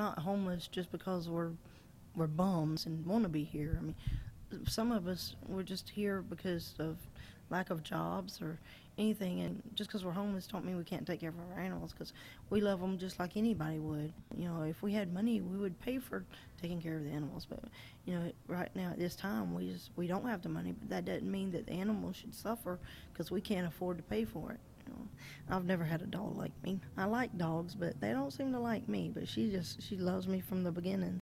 not homeless just because we're bums and want to be here. I mean, some of us we're just here because of lack of jobs or anything, and just because we're homeless don't mean we can't take care of our animals because we love them just like anybody would. You know, if we had money, we would pay for taking care of the animals, but you know, right now at this time we don't have the money, but that doesn't mean that the animals should suffer because we can't afford to pay for it. You know, I've never had a dog like me. I like dogs, but they don't seem to like me. But she loves me from the beginning.